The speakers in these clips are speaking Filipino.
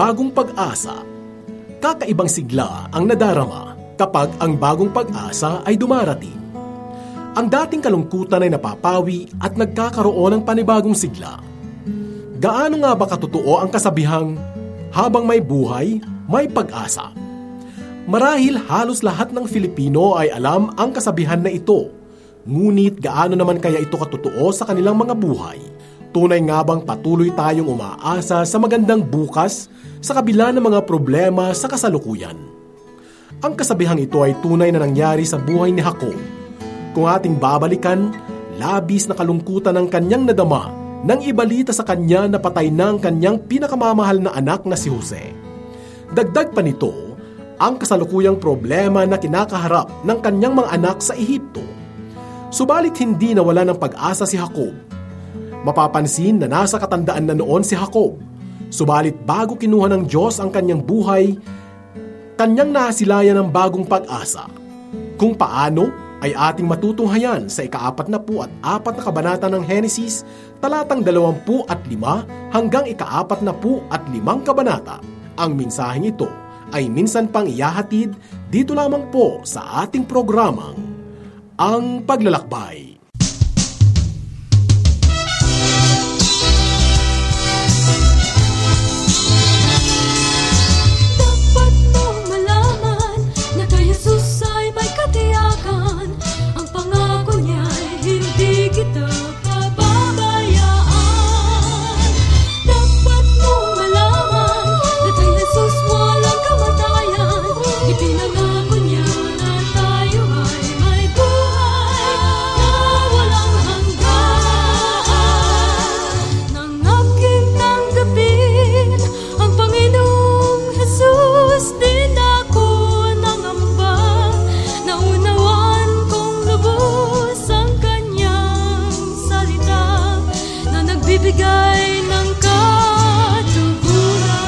bagong pag-asa. Kakaibang sigla ang nadarama kapag ang bagong pag-asa ay dumarating. Ang dating kalungkutan ay napapawi at nagkakaroon ng panibagong sigla. Gaano nga ba katotoo ang kasabihang, habang may buhay, may pag-asa? Marahil halos lahat ng Filipino ay alam ang kasabihan na ito. Ngunit gaano naman kaya ito katotoo sa kanilang mga buhay? Tunay nga bang patuloy tayong umaasa sa magandang bukas sa kabila ng mga problema sa kasalukuyan? Ang kasabihang ito ay tunay na nangyari sa buhay ni Jacob. Kung ating babalikan, labis na kalungkutan ang kanyang nadama nang ibalita sa kanya na patay na ang kanyang pinakamamahal na anak na si Jose. Dagdag pa nito, ang kasalukuyang problema na kinakaharap ng kanyang mga anak sa Ehipto. Subalit hindi nawala ng pag-asa si Jacob. Mapapansin na nasa katandaan na noon si Jacob. Subalit bago kinuha ng Diyos ang kanyang buhay, kanyang nasilayan ng bagong pag-asa. Kung paano ay ating matutunghayan sa ika-44 na kabanata ng Henesis, talatang 25 hanggang ika-45 kabanata. Ang mensaheng ito ay minsan pang iyahatid dito lamang po sa ating programang Ang Paglalakbay. Dapat mong malaman na kay Jesus ay may katiyakan. Ang pangako niya'y hindi kita pababayaan. Dapat mong malaman na kay Jesus walang kamatayan. Ipinangako niya na tayo ay may buhay na walang hanggan. Nang aking tanggapin ang Panginoong Jesus, din ako nangamba. Naunawan kong lubos ang kanyang salita na nagbibigay ng katuguran.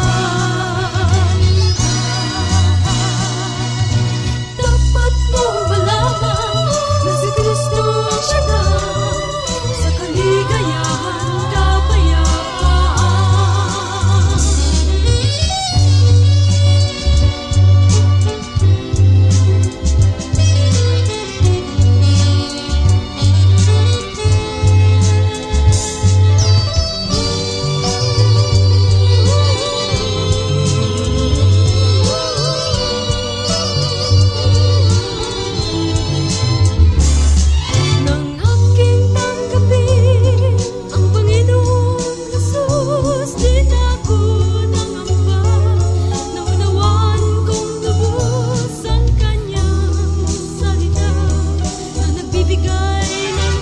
Dapat mong malaman na si Kristo ang siyang sa kaligayahan kapayapaan. Nang aking tanggapin ang Panginoong Jesus, din ako nangamba. Naunawan kong lubos ang kanyang salita na nagbibigay ng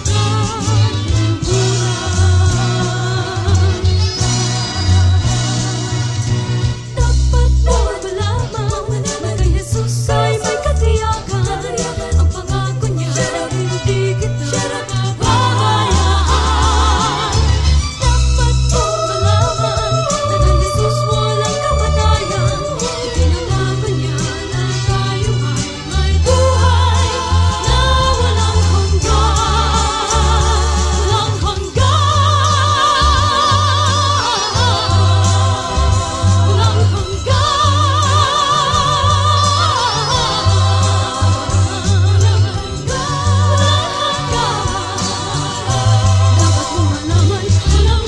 katuguran. Dapat mong malaman na kay Jesus ay may katiyakan. Ang pangako niya hindi kita pababayaan. Dapat mong malaman na kay Jesus walang kamatayan. Ipinangako niya na tayo ay may buhay na walang hanggan. Walang dapat mo malaman, walang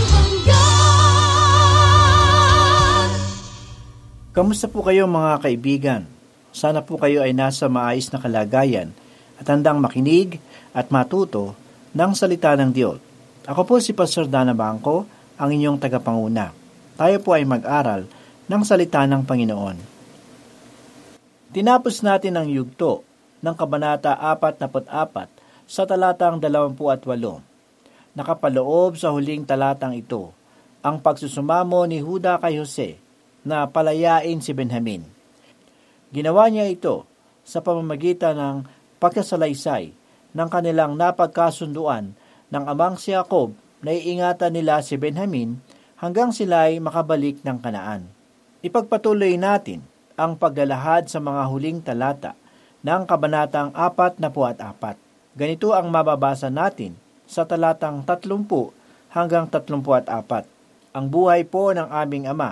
hanggan. Kamusta po kayo mga kaibigan? Sana po kayo ay nasa maayos na kalagayan at handang makinig at matuto ng salita ng Diyos. Ako po si Pastor Dana Bangko, ang inyong tagapanguna. Tayo po ay mag-aral ng salita ng Panginoon. Tinapos natin ang yugto ng Kabanata 44 sa talatang 28. Nakapaloob sa huling talatang ito ang pagsusumamo ni Juda kay Jose na palayain si Benjamin. Ginawa niya ito sa pamamagitan ng pagkasalaysay ng kanilang napagkasunduan ng amang si Jacob na iingatan nila si Benjamin hanggang sila ay makabalik ng Kanaan. Ipagpatuloy natin ang paglalahad sa mga huling talata ng Kabanatang 44. Ganito ang mababasa natin sa talatang 30 hanggang 34. Ang buhay po ng aming ama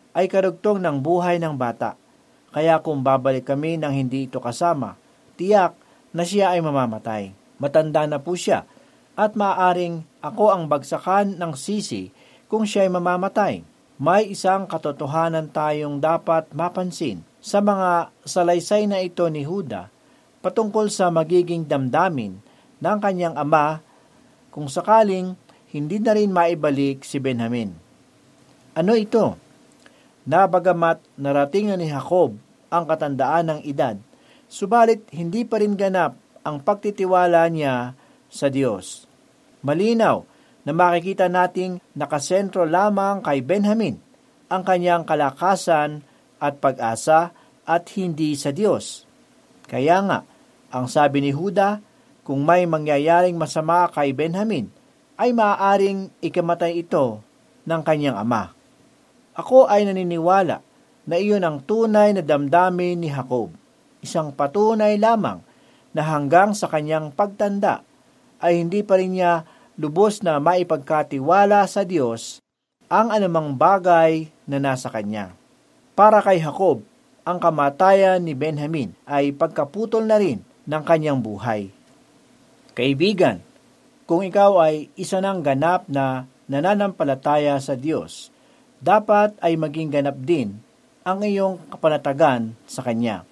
ay karugtong ng buhay ng bata. Kaya kung babalik kami nang hindi ito kasama, tiyak na siya ay mamamatay. Matanda na po siya at maaaring ako ang bagsakan ng sisi kung siya ay mamamatay. May isang katotohanan tayong dapat mapansin sa mga salaysay na ito ni Juda patungkol sa magiging damdamin ng kanyang ama kung sakaling hindi na rin maibalik si Benjamin. Ano ito? Na bagamat narating na ni Jacob ang katandaan ng edad, subalit hindi pa rin ganap ang pagtitiwala niya sa Diyos. Malinaw na makikita nating nakasentro lamang kay Benjamin ang kanyang kalakasan at pag-asa at hindi sa Diyos. Kaya nga, ang sabi ni Juda, kung may mangyayaring masama kay Benjamin, ay maaaring ikamatay ito ng kanyang ama. Ako ay naniniwala na iyon ang tunay na damdamin ni Jacob, isang patunay lamang na hanggang sa kanyang pagtanda ay hindi pa rin niya lubos na maipagkatiwala sa Diyos ang anumang bagay na nasa kanya. Para kay Jacob, ang kamatayan ni Benjamin ay pagkaputol na rin ng kanyang buhay. Kaibigan, kung ikaw ay isa ng ganap na nananampalataya sa Diyos, dapat ay maging ganap din ang iyong kapanatagan sa Kanya.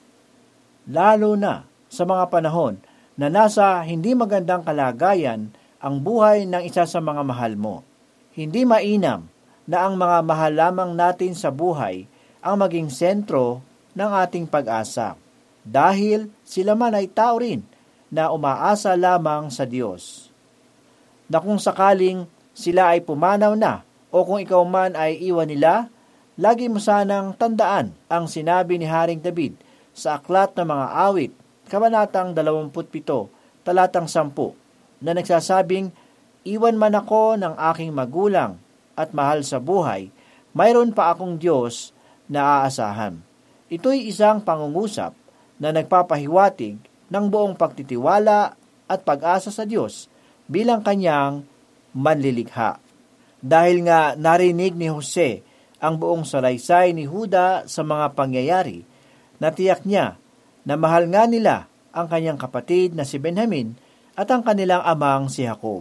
Lalo na sa mga panahon na nasa hindi magandang kalagayan ang buhay ng isa sa mga mahal mo. Hindi mainam na ang mga mahal lamang natin sa buhay ang maging sentro ng ating pag-asa, dahil sila man ay tao rin na umaasa lamang sa Diyos. Na kung sakaling sila ay pumanaw na o kung ikaw man ay iwan nila, lagi mo sanang tandaan ang sinabi ni Haring David sa Aklat ng Mga Awit, Kabanatang 27, talatang 10, na nagsasabing, "Iwan man ako ng aking magulang at mahal sa buhay, mayroon pa akong Diyos na aasahan." Ito'y isang pangungusap na nagpapahiwatig ng buong pagtitiwala at pag-asa sa Diyos bilang kanyang manlilikha. Dahil nga narinig ni Jose ang buong salaysay ni Juda sa mga pangyayari, natiyak niya na mahal nga nila ang kanyang kapatid na si Benjamin at ang kanilang amang si Jacob.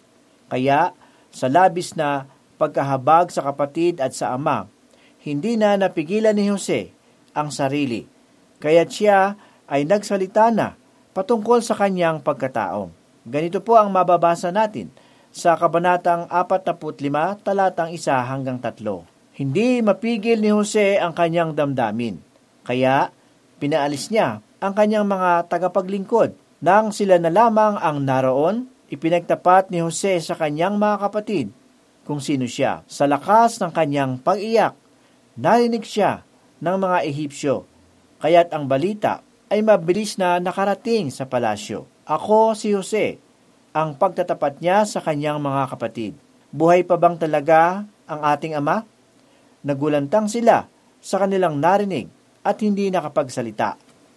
Kaya, sa labis na pagkahabag sa kapatid at sa ama, hindi na napigilan ni Jose ang sarili, kaya't siya ay nagsalita na patungkol sa kanyang pagkatao. Ganito po ang mababasa natin sa Kabanatang 45, talatang 1 hanggang 3. Hindi mapigil ni Jose ang kanyang damdamin, kaya pinaalis niya ang kanyang mga tagapaglingkod. Nang sila na lamang ang naroon, ipinagtapat ni Jose sa kanyang mga kapatid kung sino siya. Sa lakas ng kanyang pag-iyak, narinig siya ng mga Ehipsyo, kaya't ang balita ay mabilis na nakarating sa palasyo. Ako si Jose, ang pagtatapat niya sa kanyang mga kapatid. Buhay pa bang talaga ang ating ama? Nagulantang sila sa kanilang narinig at hindi nakapagsalita.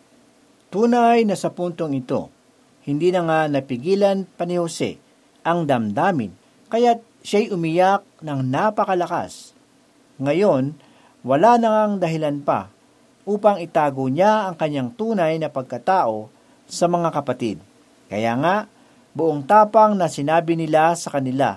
Tunay na sa puntong ito, hindi na nga napigilan pa ni Jose ang damdamin, kaya't siya'y umiyak ng napakalakas. Ngayon, wala na ngang dahilan pa upang itago niya ang kanyang tunay na pagkatao sa mga kapatid. Kaya nga, buong tapang na sinabi niya sa kanila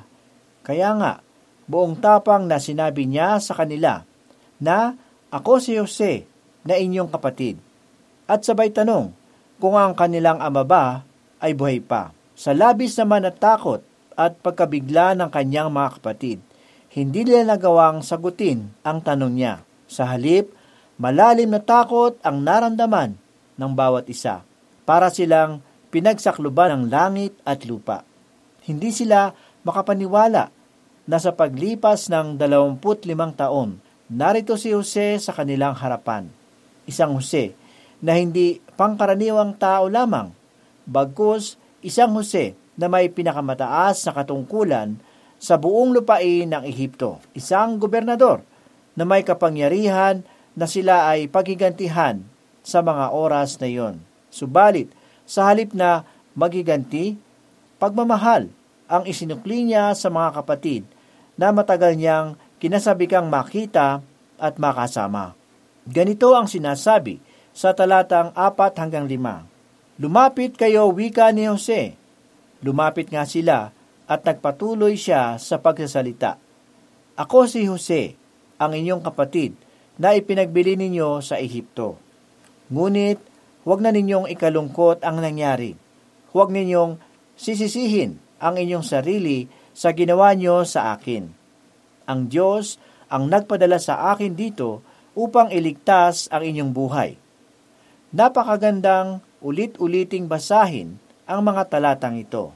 na ako si Jose na inyong kapatid. At sabay tanong kung ang kanilang ama ba ay buhay pa. Sa labis naman na takot at pagkabigla ng kanyang mga kapatid, hindi nila nagawang sagutin ang tanong niya. Sa halip, malalim na takot ang naramdaman ng bawat isa. Para silang pinagsakluban ng langit at lupa. Hindi sila makapaniwala na sa paglipas ng 25 taon, narito si Jose sa kanilang harapan. Isang Jose na hindi pangkaraniwang tao lamang, bagkus isang Jose na may pinakamataas na katungkulan sa buong lupain ng Ehipto. Isang gobernador na may kapangyarihan na sila ay paghigantihan sa mga oras na iyon. Subalit, sa halip na magiganti, pagmamahal ang isinukli niya sa mga kapatid na matagal niyang kinasabikang makita at makasama. Ganito ang sinasabi sa talatang 4-5. Lumapit kayo, wika ni Jose. Lumapit nga sila at nagpatuloy siya sa pagsasalita. Ako si Jose, ang inyong kapatid, na ipinagbili ninyo sa Ehipto. Ngunit, huwag na ninyong ikalungkot ang nangyari. Huwag ninyong sisisihin ang inyong sarili sa ginawa nyo sa akin. Ang Diyos ang nagpadala sa akin dito upang iligtas ang inyong buhay. Napakagandang ulit-uliting basahin ang mga talatang ito.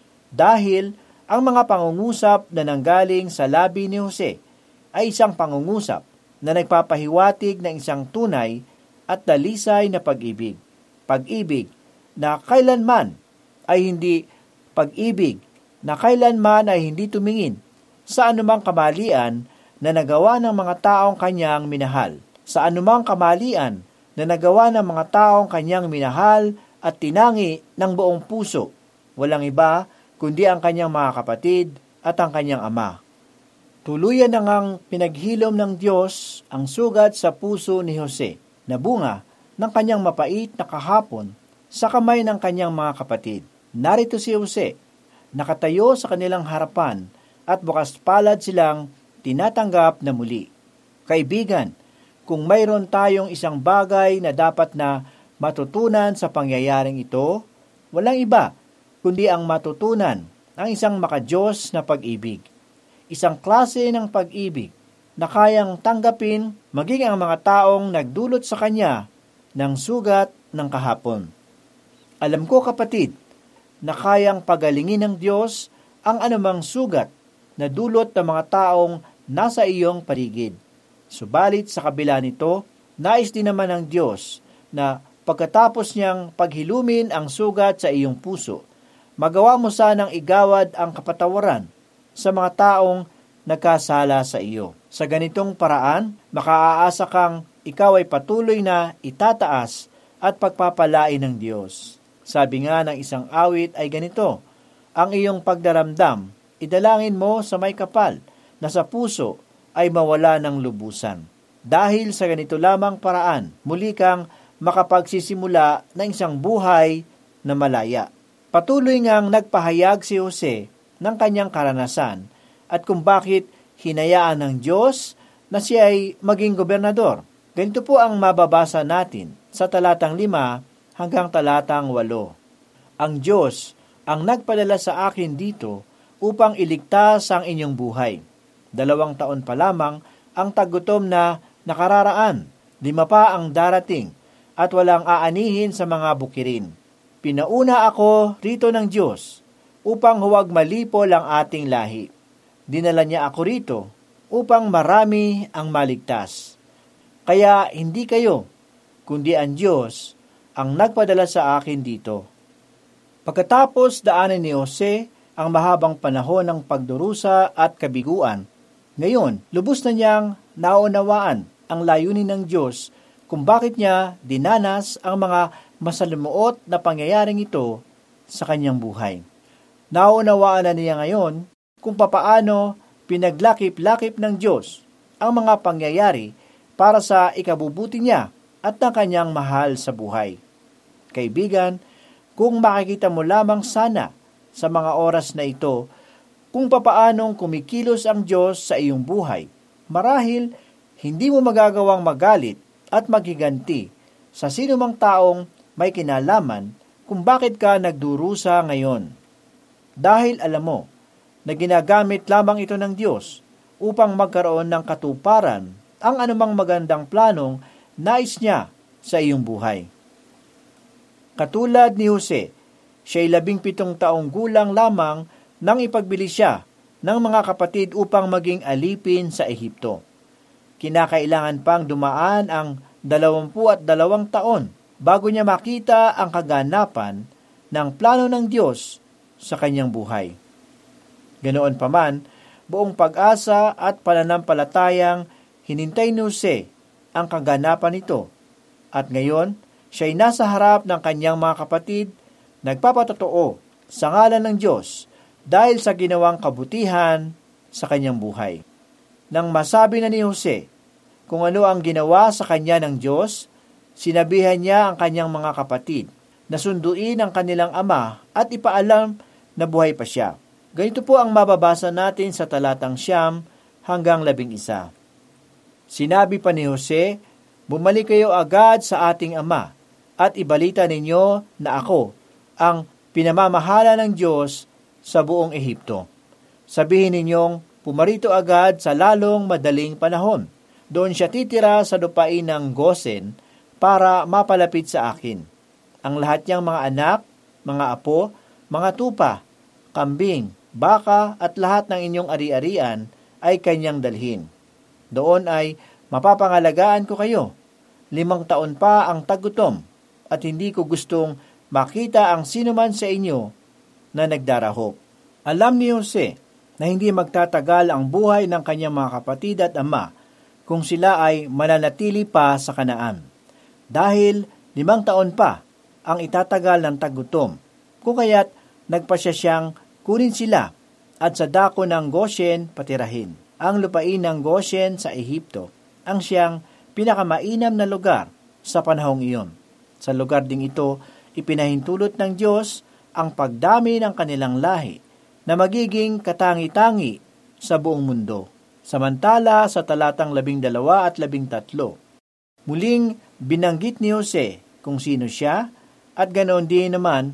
Dahil ang mga pangungusap na nanggaling sa labi ni Jose ay isang pangungusap na nagpapahiwatig ng isang tunay at dalisay na pag-ibig. Pag-ibig na kailanman ay hindi pag-ibig na kailanman ay hindi tumingin sa anumang kamalian na nagawa ng mga taong kanyang minahal. Sa anumang kamalian na nagawa ng mga taong kanyang minahal at tinangi ng buong puso. Walang iba kundi ang kanyang mga kapatid at ang kanyang ama. Tuluyan na ngang pinaghilom ng Diyos ang sugat sa puso ni Jose na bunga ng kanyang mapait na kahapon sa kamay ng kanyang mga kapatid. Narito si Jose, nakatayo sa kanilang harapan at bukas palad silang tinatanggap na muli. Kaibigan, kung mayroon tayong isang bagay na dapat na matutunan sa pangyayaring ito, walang iba kundi ang matutunan ang isang makadiyos na pag-ibig. Isang klase ng pag-ibig na kayang tanggapin maging ang mga taong nagdulot sa kanya ng sugat ng kahapon. Alam ko, kapatid, na kayang pagalingin ng Diyos ang anumang sugat na dulot ng mga taong nasa iyong paligid. Subalit sa kabila nito, nais din naman ng Diyos na pagkatapos niyang paghilumin ang sugat sa iyong puso, magawa mo sanang igawad ang kapatawaran sa mga taong nagkasala sa iyo. Sa ganitong paraan, makaaasa kang ikaw ay patuloy na itataas at pagpapalain ng Diyos. Sabi nga ng isang awit ay ganito, ang iyong pagdaramdam, idalangin mo sa may kapal na sa puso ay mawala ng lubusan. Dahil sa ganito lamang paraan, muli kang makapagsisimula ng isang buhay na malaya. Patuloy ngang nagpahayag si Jose ng kanyang karanasan at kung bakit hinayaan ng Diyos na siya ay maging gobernador. Ganito po ang mababasa natin sa talatang 5 hanggang talatang 8. Ang Diyos ang nagpadala sa akin dito upang iligtas ang inyong buhay. 2 taon pa lamang ang taggutom na nakararaan, 5 pa ang darating, at walang aanihin sa mga bukirin. Pinauna ako rito ng Diyos upang huwag malipol ang ating lahi. Dinala niya ako rito upang marami ang maligtas. Kaya hindi kayo, kundi ang Diyos ang nagpadala sa akin dito. Pagkatapos daanan ni Jose ang mahabang panahon ng pagdurusa at kabiguan, ngayon, lubos na niyang naunawaan ang layunin ng Diyos kung bakit niya dinanas ang mga masalimuot na pangyayaring ito sa kanyang buhay. Naunawaan na niya ngayon kung papaano pinaglakip-lakip ng Diyos ang mga pangyayari para sa ikabubuti niya at ng kanyang mahal sa buhay. Kaibigan, kung makikita mo lamang sana sa mga oras na ito kung papaanong kumikilos ang Diyos sa iyong buhay, marahil hindi mo magagawang magalit at maghiganti sa sinumang taong may kinalaman kung bakit ka nagdurusa ngayon. Dahil alam mo na ginagamit lamang ito ng Diyos upang magkaroon ng katuparan ang anumang magandang planong nais niya sa iyong buhay. Katulad ni Jose, siya'y 17 taong gulang lamang nang ipagbili siya ng mga kapatid upang maging alipin sa Ehipto. Kinakailangan pang dumaan ang 22 taon bago niya makita ang kaganapan ng plano ng Diyos sa kanyang buhay. Ganoon pa man, buong pag-asa at pananampalatayang hinintay ni Jose ang kaganapan nito. At ngayon, siya'y nasa harap ng kanyang mga kapatid, nagpapatotoo sa ngalan ng Diyos dahil sa ginawang kabutihan sa kanyang buhay. Nang masabi na ni Jose kung ano ang ginawa sa kanya ng Diyos, sinabihan niya ang kanyang mga kapatid na sunduin ang kanilang ama at ipaalam na buhay pa siya. Ganito po ang mababasa natin sa talatang 9 hanggang 11. Sinabi pa ni Jose, "Bumalik kayo agad sa ating ama at ibalita ninyo na ako ang pinamamahala ng Diyos sa buong Ehipto. Sabihin ninyong pumarito agad sa lalong madaling panahon. Doon siya titira sa lupain ng Gosen para mapalapit sa akin. Ang lahat niyang mga anak, mga apo, mga tupa, kambing, baka at lahat ng inyong ari-arian ay kanyang dalhin. Doon ay mapapangalagaan ko kayo. 5 taon pa ang tagutom at hindi ko gustong makita ang sinuman sa inyo na nagdarahop." Alam ni Jose na hindi magtatagal ang buhay ng kanyang mga kapatid at ama kung sila ay mananatili pa sa Kanaan. Dahil 5 taon pa ang itatagal ng tagutom, kung kaya't nagpasya siyang kunin sila at sa dako ng Goshen patirahin. Ang lupain ng Goshen sa Ehipto ang siyang pinakamainam na lugar sa panahong iyon. Sa lugar ding ito, ipinahintulot ng Diyos ang pagdami ng kanilang lahi na magiging katangi-tangi sa buong mundo. Samantala sa talatang 12 at 13, muling binanggit ni Jose kung sino siya at ganoon din naman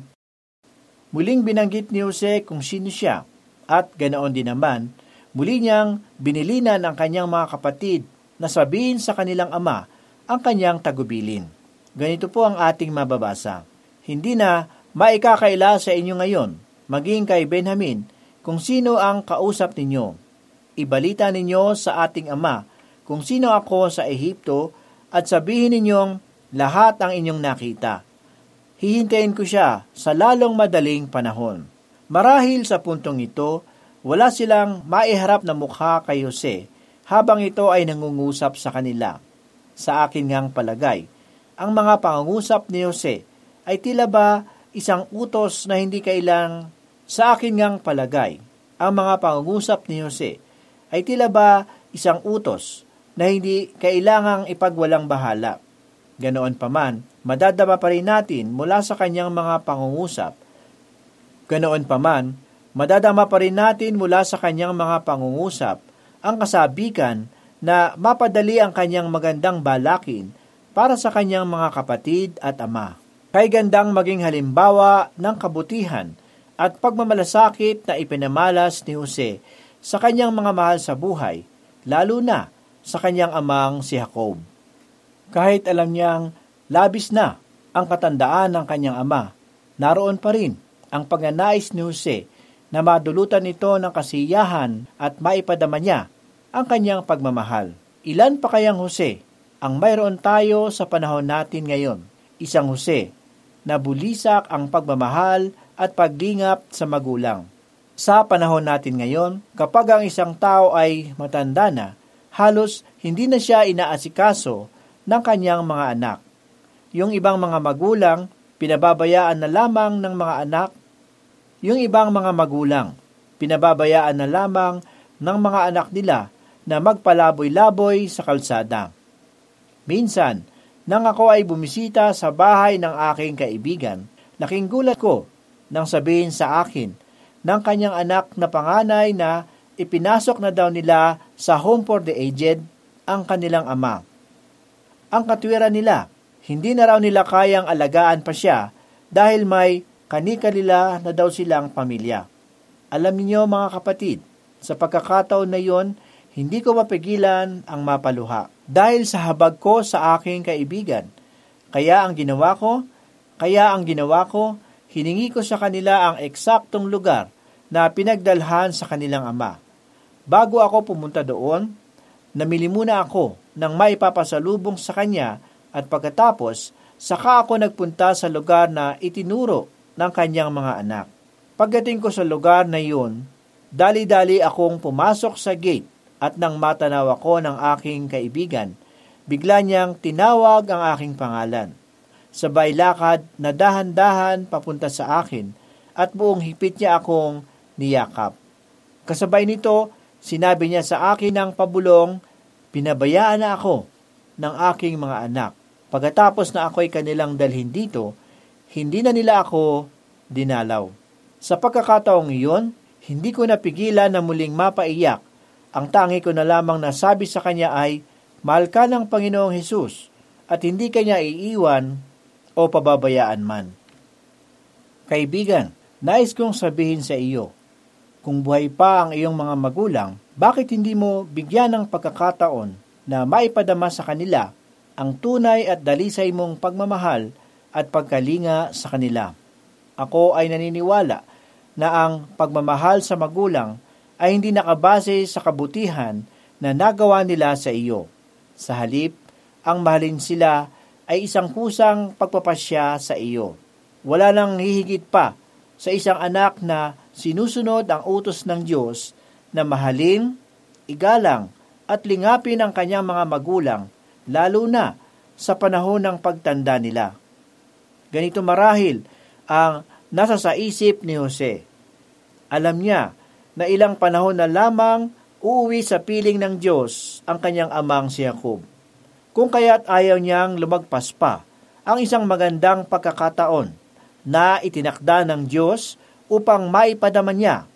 muli niyang binilinan ang kanyang mga kapatid na sabihin sa kanilang ama ang kanyang tagubilin. Ganito po ang ating mababasa. Hindi na maikakaila sa inyo ngayon, maging kay Benjamin, kung sino ang kausap ninyo. Ibalita ninyo sa ating ama kung sino ako sa Ehipto at sabihin ninyong lahat ang inyong nakita. Hihintayin ko siya sa lalong madaling panahon. Marahil sa puntong ito, wala silang maiharap na mukha kay Jose habang ito ay nangungusap sa kanila. Sa akin ngang palagay, ang mga pangungusap ni Jose ay tila ba isang utos na hindi kailang sa akin ngang palagay. Ang mga pangungusap ni Jose ay tila ba isang utos na hindi kailangang ipagwalang bahala. Ganoon pa man, madadama pa rin natin mula sa kanyang mga pangungusap ang kasabikan na mapadali ang kanyang magandang balakin para sa kanyang mga kapatid at ama. Kay gandang maging halimbawa ng kabutihan at pagmamalasakit na ipinamalas ni Jose sa kanyang mga mahal sa buhay, lalo na sa kanyang amang si Jacob. Kahit alam niyang labis na ang katandaan ng kanyang ama, naroon pa rin ang pagnanais ni Jose na madulutan ito ng kasiyahan at maipadama niya ang kanyang pagmamahal. Ilan pa kayang Jose ang mayroon tayo sa panahon natin ngayon? Isang Jose na bulisak ang pagmamahal at paglingap sa magulang. Sa panahon natin ngayon, kapag ang isang tao ay matanda na, halos hindi na siya inaasikaso ng kanyang mga anak. Yung ibang mga magulang, pinababayaan na lamang ng mga anak. Yung ibang mga magulang, pinababayaan na lamang ng mga anak nila na magpalaboy-laboy sa kalsada. Minsan, nang ako ay bumisita sa bahay ng aking kaibigan, laking gulat ko nang sabihin sa akin ng kanyang anak na panganay na ipinasok na daw nila sa home for the aged ang kanilang ama. Ang katwiran nila, hindi na raw nila kayang alagaan pa siya dahil may kani-kanila na daw silang pamilya. Alam niyo mga kapatid, sa pagkakataon na yon, hindi ko mapigilan ang mapaluha dahil sa habag ko sa aking kaibigan. Kaya ang ginawa ko, hiningi ko sa kanila ang eksaktong lugar na pinagdalhan sa kanilang ama. Bago ako pumunta doon, namili muna ako ng maipapasalubong sa kanya at pagkatapos, saka ako nagpunta sa lugar na itinuro ng kanyang mga anak. Pagdating ko sa lugar na iyon, dali-dali akong pumasok sa gate at nang matanaw ako ng aking kaibigan, bigla niyang tinawag ang aking pangalan. Sabay lakad na dahan-dahan papunta sa akin at buong hipit niya akong niyakap. Kasabay nito, sinabi niya sa akin ng pabulong, "Pinabayaan na ako ng aking mga anak. Pagkatapos na ako'y kanilang dalhin dito, hindi na nila ako dinalaw. Sa pagkakataong iyon, hindi ko napigilan na muling mapaiyak. Ang tangi ko na lamang nasabi sa kanya ay, mahal ka ng Panginoong Hesus at hindi kanya iiwan o pababayaan man. Kaibigan, nais kong sabihin sa iyo, kung buhay pa ang iyong mga magulang, bakit hindi mo bigyan ng pagkakataon na maipadama sa kanila ang tunay at dalisay mong pagmamahal at pagkalinga sa kanila? Ako ay naniniwala na ang pagmamahal sa magulang ay hindi nakabase sa kabutihan na nagawa nila sa iyo. Sa halip, ang mahalin sila ay isang kusang pagpapasya sa iyo. Wala nang hihigit pa sa isang anak na sinusunod ang utos ng Diyos na mahalin, igalang at lingapin ang kanyang mga magulang, lalo na sa panahon ng pagtanda nila. Ganito marahil ang nasa sa isip ni Jose. Alam niya na ilang panahon na lamang uuwi sa piling ng Diyos ang kanyang amang si Jacob. Kung kaya't ayaw niyang lumagpas pa ang isang magandang pagkakataon na itinakda ng Diyos upang maipadama niya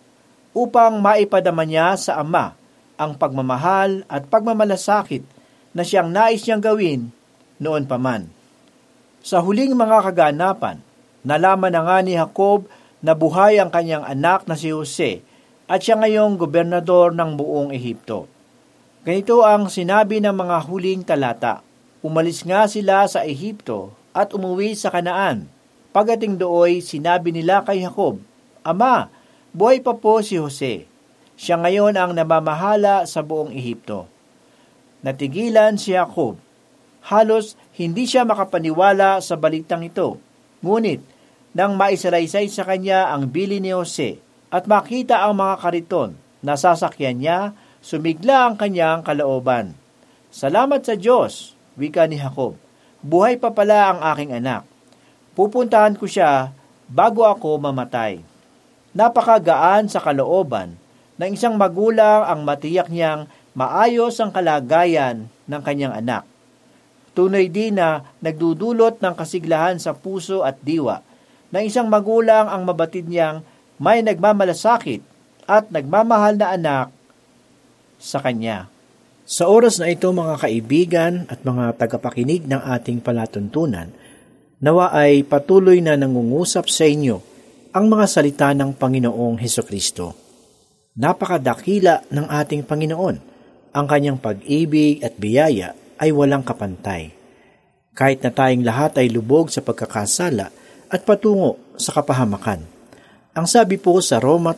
sa Ama ang pagmamahal at pagmamalasakit na siyang nais niyang gawin noon pa man. Sa huling mga kaganapan, nalaman na nga ni Jacob na buhay ang kanyang anak na si Jose at siya ngayong gobernador ng buong Ehipto. Ganito ang sinabi ng mga huling talata. Umalis nga sila sa Ehipto at umuwi sa Kanaan. Pagdating dooy, sinabi nila kay Jacob, Ama, buhay pa po si Jose. Siya ngayon ang namamahala sa buong Ehipto. Natigilan si Jacob. Halos hindi siya makapaniwala sa balitang ito. Ngunit, nang maisalaysay sa kanya ang bili ni Jose at makita ang mga kariton na sasakyan niya, sumigla ang kanyang kalooban. Salamat sa Diyos, wika ni Jacob. Buhay pa pala ang aking anak. Pupuntahan ko siya bago ako mamatay. Napakagaan sa kalooban ng isang magulang ang matiyak niyang maayos ang kalagayan ng kanyang anak. Tunay din na nagdudulot ng kasiglahan sa puso at diwa ng isang magulang ang mabatid niyang may nagmamalasakit at nagmamahal na anak sa kanya. Sa oras na ito mga kaibigan at mga tagapakinig ng ating palatuntunan, nawa ay patuloy na nangungusap sa inyo ang mga salita ng Panginoong Hesukristo. Napakadakila ng ating Panginoon. Ang kanyang pag-ibig at biyaya ay walang kapantay. Kahit na tayong lahat ay lubog sa pagkakasala at patungo sa kapahamakan. Ang sabi po sa Roma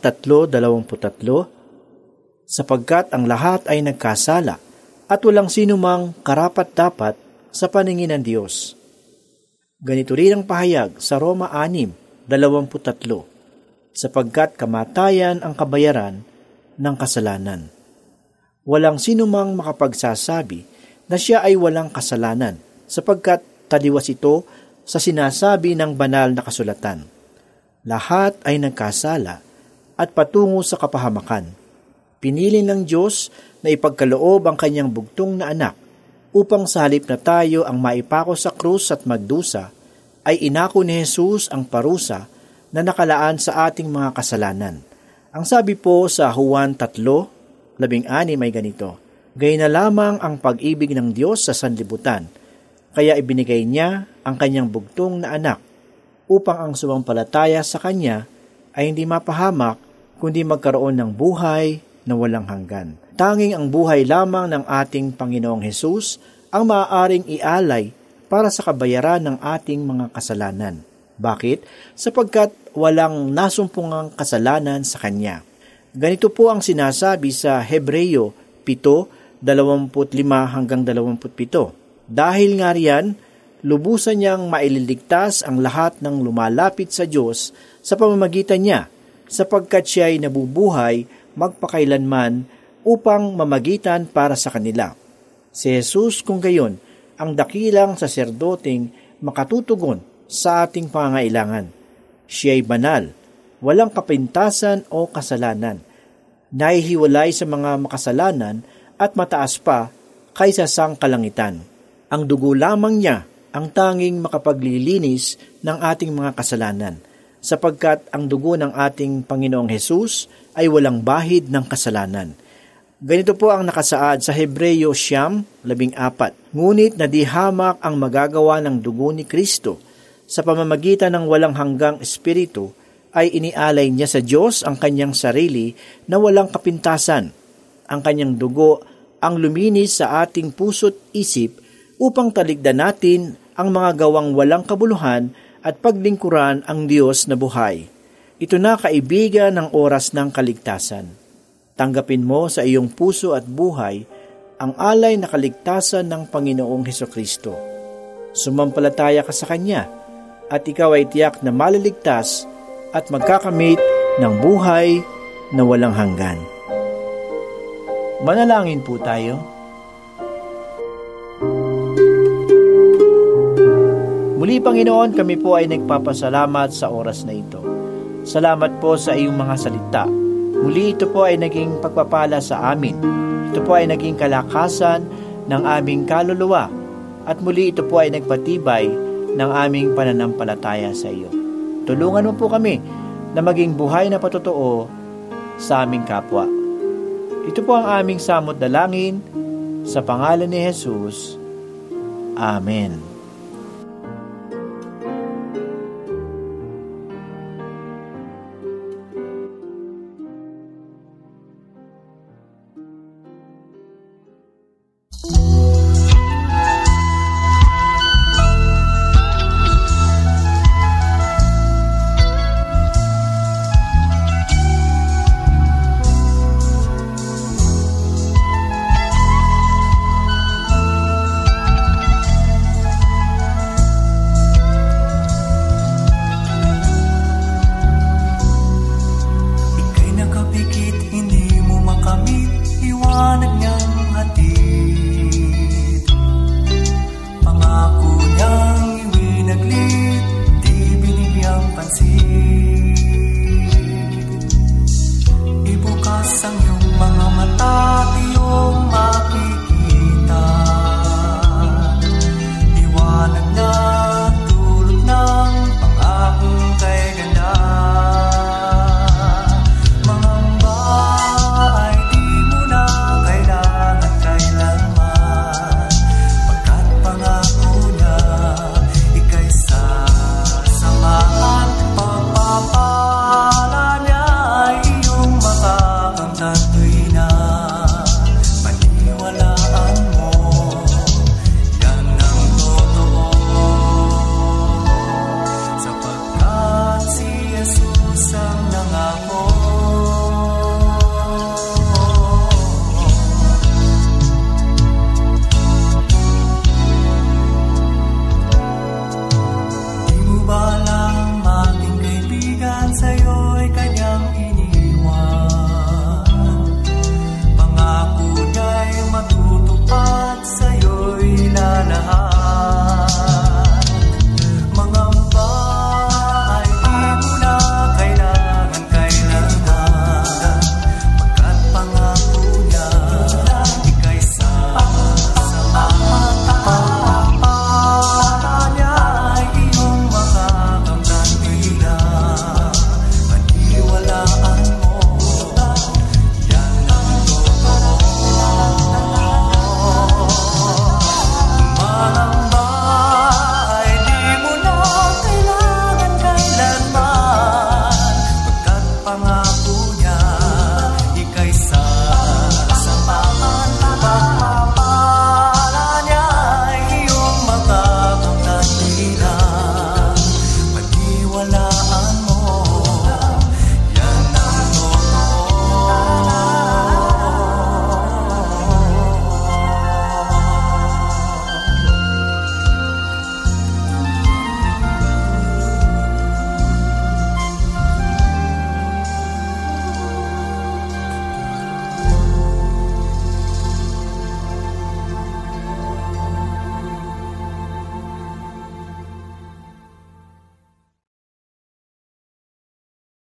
3:23, sapagkat ang lahat ay nagkasala at walang sinumang karapat-dapat sa paningin ng Diyos. Ganito rin ang pahayag sa Roma 6:23, sapagkat kamatayan ang kabayaran ng kasalanan. Walang sinumang makapagsasabi na siya ay walang kasalanan, sapagkat taliwas ito sa sinasabi ng banal na kasulatan. Lahat ay nagkasala at patungo sa kapahamakan. Pinili ng Diyos na ipagkaloob ang kanyang bugtong na anak upang sa halip na tayo ang maipako sa krus at magdusa, ay inako ni Jesus ang parusa na nakalaan sa ating mga kasalanan. Ang sabi po sa Juan 3:16 ay ganito, Gayon na lamang ang pag-ibig ng Diyos sa sanlibutan, kaya ibinigay niya ang kanyang bugtong na anak, upang ang sumampalataya sa kanya ay hindi mapahamak, kundi magkaroon ng buhay na walang hanggan. Tanging ang buhay lamang ng ating Panginoong Hesus ang maaaring ialay para sa kabayaran ng ating mga kasalanan. Bakit? Sapagkat walang nasumpungang kasalanan sa Kanya. Ganito po ang sinasabi sa Hebreo 7:25-27. Dahil nga riyan, lubusan niyang maililigtas ang lahat ng lumalapit sa Diyos sa pamamagitan niya, sapagkat siya ay nabubuhay magpakailanman upang mamagitan para sa kanila. Si Jesus kung gayon, ang dakilang saserdoteng makatutugon sa ating pangangailangan. Siya ay banal, walang kapintasan o kasalanan, nahihiwalay sa mga makasalanan at mataas pa kaysa sangkalangitan. Ang dugo lamang niya ang tanging makapaglilinis ng ating mga kasalanan, sapagkat ang dugo ng ating Panginoong Hesus ay walang bahid ng kasalanan. Ganito po ang nakasaad sa Hebreyo 9:14. Ngunit nadihamak ang magagawa ng dugo ni Kristo. Sa pamamagitan ng walang hanggang espiritu, ay inialay niya sa Diyos ang kanyang sarili na walang kapintasan. Ang kanyang dugo ang luminis sa ating puso't isip upang taligdan natin ang mga gawang walang kabuluhan at paglingkuran ang Diyos na buhay. Ito na, kaibigan, ng oras ng kaligtasan. Tanggapin mo sa iyong puso at buhay ang alay na kaligtasan ng Panginoong Hesukristo. Sumampalataya ka sa Kanya at ikaw ay tiyak na maliligtas at magkakamit ng buhay na walang hanggan. Manalangin po tayo. Muli, Panginoon, kami po ay nagpapasalamat sa oras na ito. Salamat po sa iyong mga salita. Muli, ito po ay naging pagpapala sa amin. Ito po ay naging kalakasan ng aming kaluluwa. At muli, ito po ay nagpatibay ng aming pananampalataya sa iyo. Tulungan mo po kami na maging buhay na patotoo sa aming kapwa. Ito po ang aming samot dalangin sa pangalan ni Jesus. Amen.